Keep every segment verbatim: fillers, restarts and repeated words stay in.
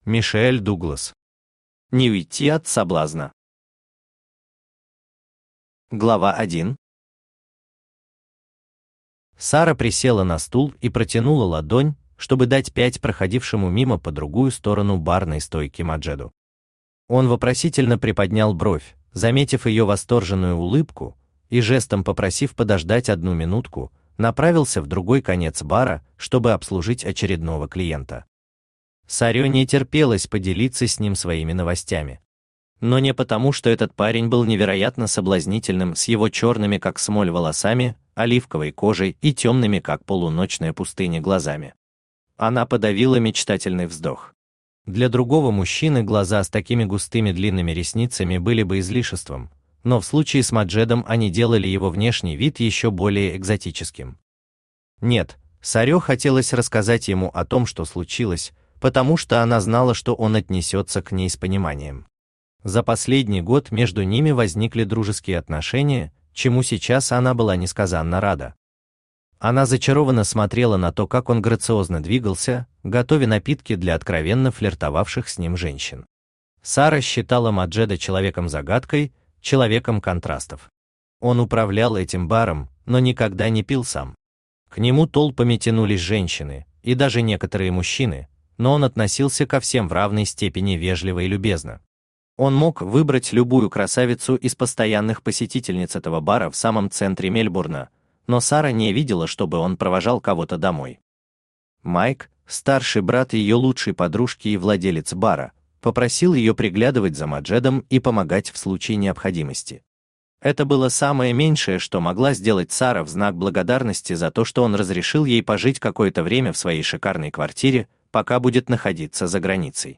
Мишель Дуглас. Не уйти от соблазна. Глава один. Сара присела на стул и протянула ладонь, чтобы дать пять проходившему мимо по другую сторону барной стойки Маджеду. Он вопросительно приподнял бровь, заметив ее восторженную улыбку, и жестом попросив подождать одну минутку, направился в другой конец бара, чтобы обслужить очередного клиента. Саре не терпелось поделиться с ним своими новостями. Но не потому, что этот парень был невероятно соблазнительным с его черными как смоль волосами, оливковой кожей и темными как полуночная пустыня глазами. Она подавила мечтательный вздох. Для другого мужчины глаза с такими густыми длинными ресницами были бы излишеством, но в случае с Маджедом они делали его внешний вид еще более экзотическим. Нет, Саре хотелось рассказать ему о том, что случилось, потому что она знала, что он отнесется к ней с пониманием. За последний год между ними возникли дружеские отношения, чему сейчас она была несказанно рада. Она зачарованно смотрела на то, как он грациозно двигался, готовя напитки для откровенно флиртовавших с ним женщин. Сара считала Маджеда человеком-загадкой, человеком контрастов. Он управлял этим баром, но никогда не пил сам. К нему толпами тянулись женщины, и даже некоторые мужчины, но он относился ко всем в равной степени вежливо и любезно. Он мог выбрать любую красавицу из постоянных посетительниц этого бара в самом центре Мельбурна, но Сара не видела, чтобы он провожал кого-то домой. Майк, старший брат ее лучшей подружки и владелец бара, попросил ее приглядывать за Маджедом и помогать в случае необходимости. Это было самое меньшее, что могла сделать Сара в знак благодарности за то, что он разрешил ей пожить какое-то время в своей шикарной квартире, пока будет находиться за границей.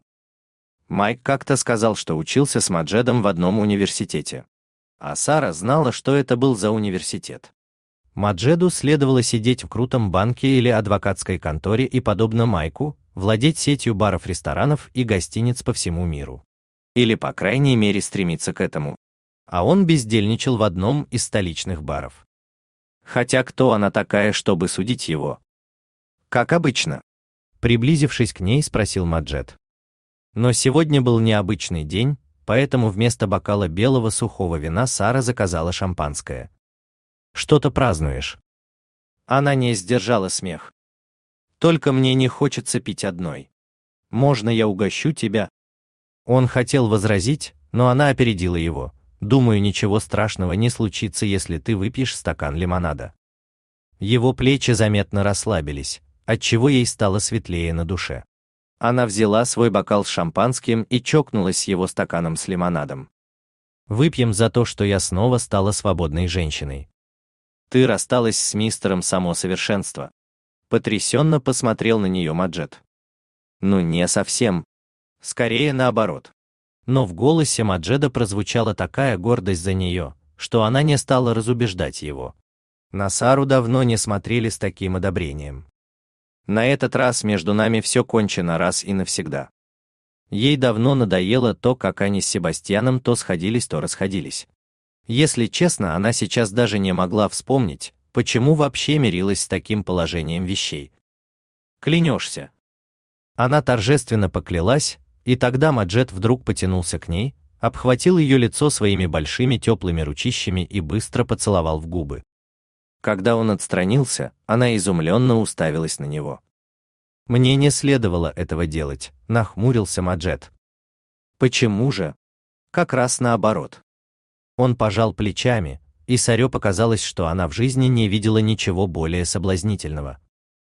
Майк как-то сказал, что учился с Маджедом в одном университете. А Сара знала, что это был за университет. Маджеду следовало сидеть в крутом банке или адвокатской конторе и, подобно Майку, владеть сетью баров-ресторанов и гостиниц по всему миру. Или, по крайней мере, стремиться к этому. А он бездельничал в одном из столичных баров. Хотя кто она такая, чтобы судить его? Как обычно. Приблизившись к ней, спросил Маджед. Но сегодня был необычный день, поэтому вместо бокала белого сухого вина Сара заказала шампанское. «Что-то празднуешь?» Она не сдержала смех. «Только мне не хочется пить одной. Можно я угощу тебя?» Он хотел возразить, но она опередила его. «Думаю, ничего страшного не случится, если ты выпьешь стакан лимонада». Его плечи заметно расслабились, отчего ей стало светлее на душе. Она взяла свой бокал с шампанским и чокнулась с его стаканом с лимонадом. «Выпьем за то, что я снова стала свободной женщиной». «Ты рассталась с мистером Самосовершенство». Потрясенно посмотрел на нее Маджед. «Ну не совсем. Скорее наоборот». Но в голосе Маджеда прозвучала такая гордость за нее, что она не стала разубеждать его. На Сару давно не смотрели с таким одобрением. На этот раз между нами все кончено раз и навсегда. Ей давно надоело то, как они с Себастьяном то сходились, то расходились. Если честно, она сейчас даже не могла вспомнить, почему вообще мирилась с таким положением вещей. «Клянешься?» Она торжественно поклялась, и тогда Маджед вдруг потянулся к ней, обхватил ее лицо своими большими теплыми ручищами и быстро поцеловал в губы. Когда он отстранился, она изумленно уставилась на него. «Мне не следовало этого делать», — нахмурился Маджед. «Почему же?» «Как раз наоборот». Он пожал плечами, и Саре показалось, что она в жизни не видела ничего более соблазнительного.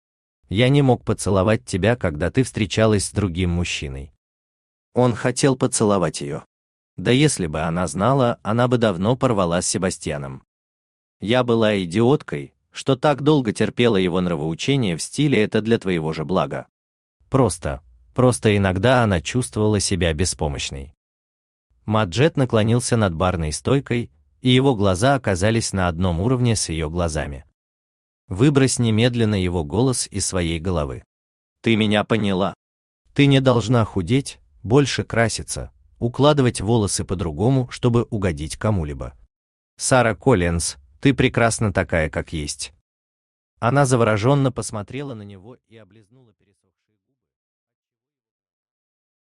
«Я не мог поцеловать тебя, когда ты встречалась с другим мужчиной». Он хотел поцеловать ее. Да если бы она знала, она бы давно порвала с Себастьяном. «Я была идиоткой, что так долго терпела его нравоучение в стиле «это для твоего же блага». Просто, просто иногда она чувствовала себя беспомощной». Маджед наклонился над барной стойкой, и его глаза оказались на одном уровне с ее глазами. «Выбрось немедленно его голос из своей головы. Ты меня поняла? Ты не должна худеть, больше краситься, укладывать волосы по-другому, чтобы угодить кому-либо. Сара Коллинз, ты прекрасна такая, как есть». Она завороженно посмотрела на него и облизнула пересохшие